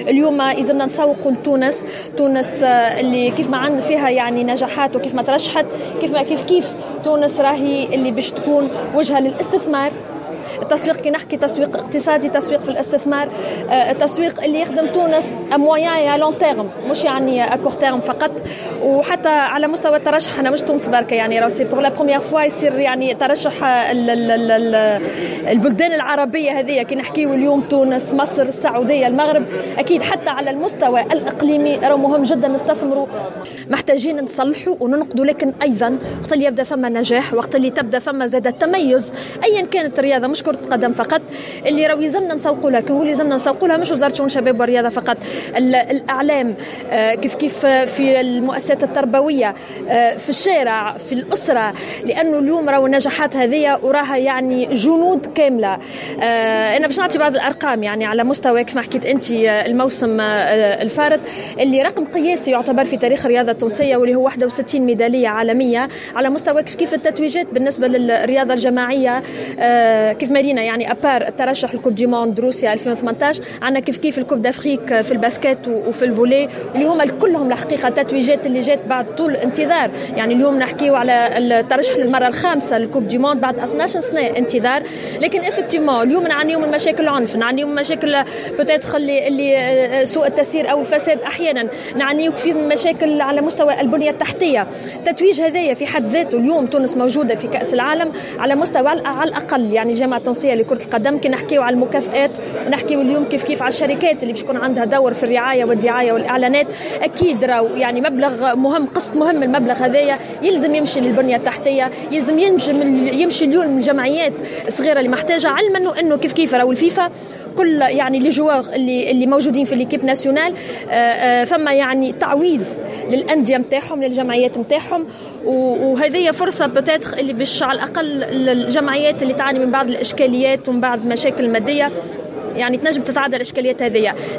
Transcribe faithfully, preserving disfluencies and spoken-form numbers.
اليوم إذا بدنا نسوق لتونس، تونس اللي كيف ما عندنا فيها يعني نجاحات وكيف ما ترشحت، كيف ما كيف كيف تونس راهي اللي باش تكون وجهة للاستثمار. التسويق كي نحكي تسويق اقتصادي، تسويق في الاستثمار، التسويق اللي يخدم تونس امويان يا لون تيرم، مش يعني اكور تيرم فقط. وحتى على مستوى الترشح انا مش تونس بركه، يعني راه سي بور لا بروميير فوا يصير يعني ترشح ال ال ال ال البلدان العربيه هذه، كي نحكيو اليوم تونس، مصر، السعوديه، المغرب، اكيد حتى على المستوى الاقليمي راه مهم جدا نستثمروا. محتاجين نصلحوا وننقدوا، لكن ايضا وقت اللي يبدا فما نجاح، وقت اللي تبدا فما زاد تميز ايا كانت الرياضه، مش كرة قدم فقط، اللي راهو يلزمنا نسوقوا لها. كنقول يلزمنا نسوقوا لها مش وزارة شؤون الشباب والرياضة فقط، الإعلام، كيف كيف في المؤسسات التربوية، في الشارع، في الأسرة، لأنه اليوم راهو النجاحات هذه وراها يعني جنود كاملة. أنا باش نعطي بعض الأرقام يعني على مستوى كيف ما حكيت أنت الموسم الفارط، اللي رقم قياسي يعتبر في تاريخ الرياضة التونسية، واللي هو واحد وستين ميدالية عالمية على مستوى كيف كيف التتويجات بالنسبة للرياضة الجماعية. كيف مارينا يعني أبار الترشح الكوب دي موند روسيا ألفين وثمانية عشر، عندنا كيف كيف الكوب دافريك في الباسكت وفي الفولي، اللي هما كلهم الحقيقة تتويجات اللي جات بعد طول انتظار. يعني اليوم نحكيو على الترشح للمرة الخامسة للكوب دي موند بعد اثناش سنة انتظار. لكن افكتيفمون اليوم نعانيو من مشاكل العنف، نعانيو من مشاكل بتاتخ اللي اللي سوء التسيير أو الفساد، أحيانا نعانيو كيف من مشاكل على مستوى البنية التحتية. التتويج هذايا في حد ذاته اليوم تونس موجودة في كأس العالم على مستوى على الأقل يعني جامعة تونسية لكرة القدم. كي نحكيو على المكافآت ونحكيو اليوم كيف كيف على الشركات اللي باش يكون عندها دور في الرعاية والدعاية والإعلانات، أكيد راو يعني مبلغ مهم، قسط مهم المبلغ هذايا يلزم يمشي للبنية التحتية، يلزم يمشي يمشي اليوم من الجمعيات الصغيرة اللي محتاجة، علما إنه كيف كيف راو الفيفا كل يعني لي جوار اللي اللي موجودين في ليكيب ناسيونال فما يعني تعويض للأندية متاعهم، للجمعيات متاعهم. وهذه فرصة بتاتخ اللي باش على الأقل الجمعيات اللي تعاني من بعض الإشكاليات ومن بعض مشاكل مادية يعني تنجم تتعدى الإشكاليات هذه.